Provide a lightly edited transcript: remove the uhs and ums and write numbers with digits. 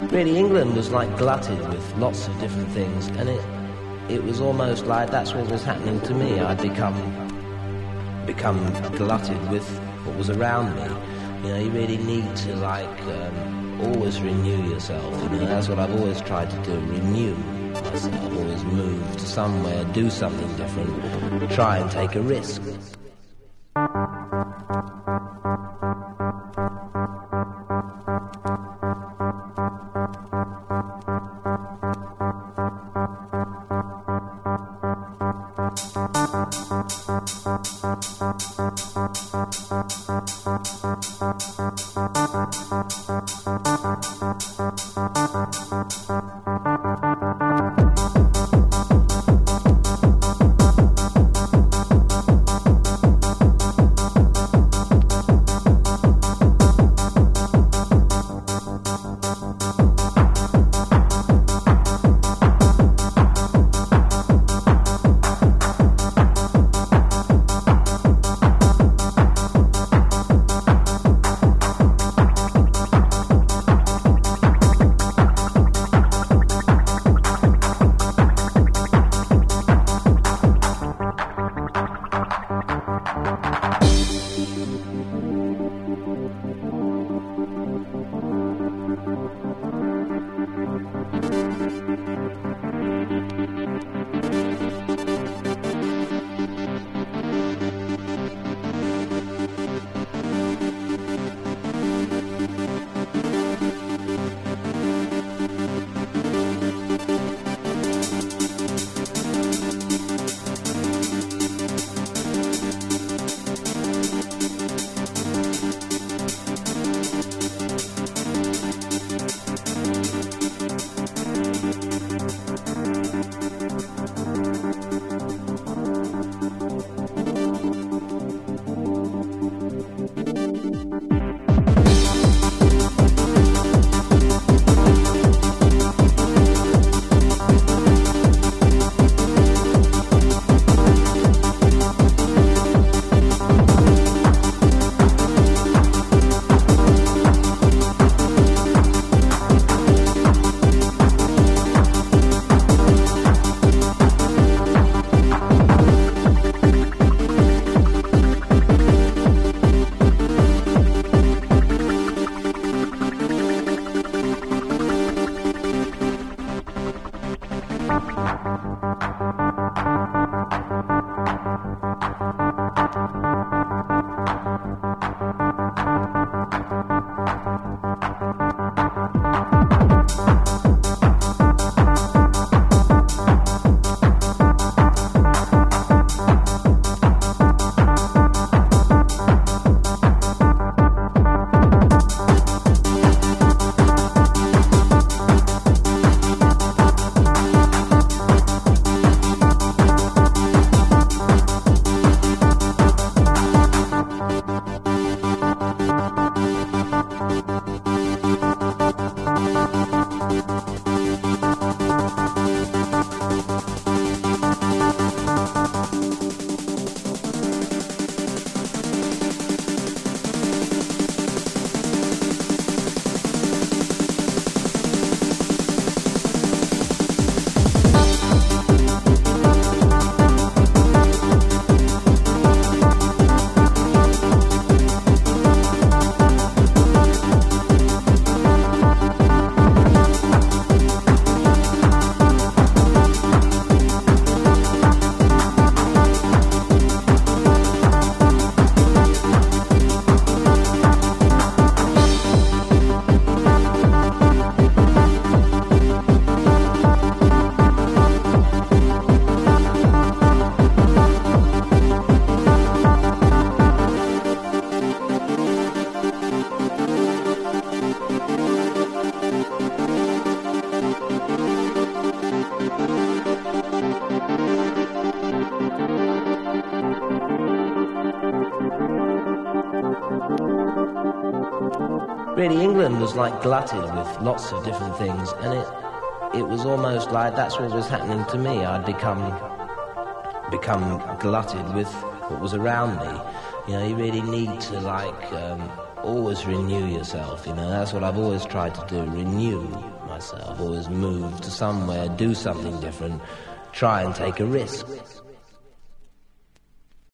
Really, England was like glutted with lots of different things, and it was almost like that's what was happening to me. I'd become glutted with what was around me. You know, you really need to always renew yourself. You know, that's what I've always tried to do, renew myself, always move to somewhere, do something different, try and take a risk. Really, England was like glutted with lots of different things, and it was almost like that's what was happening to me. I'd become glutted with what was around me. You know, you really need to always renew yourself. You know, that's what I've always tried to do, renew myself, always move to somewhere, do something different, try and take a risk.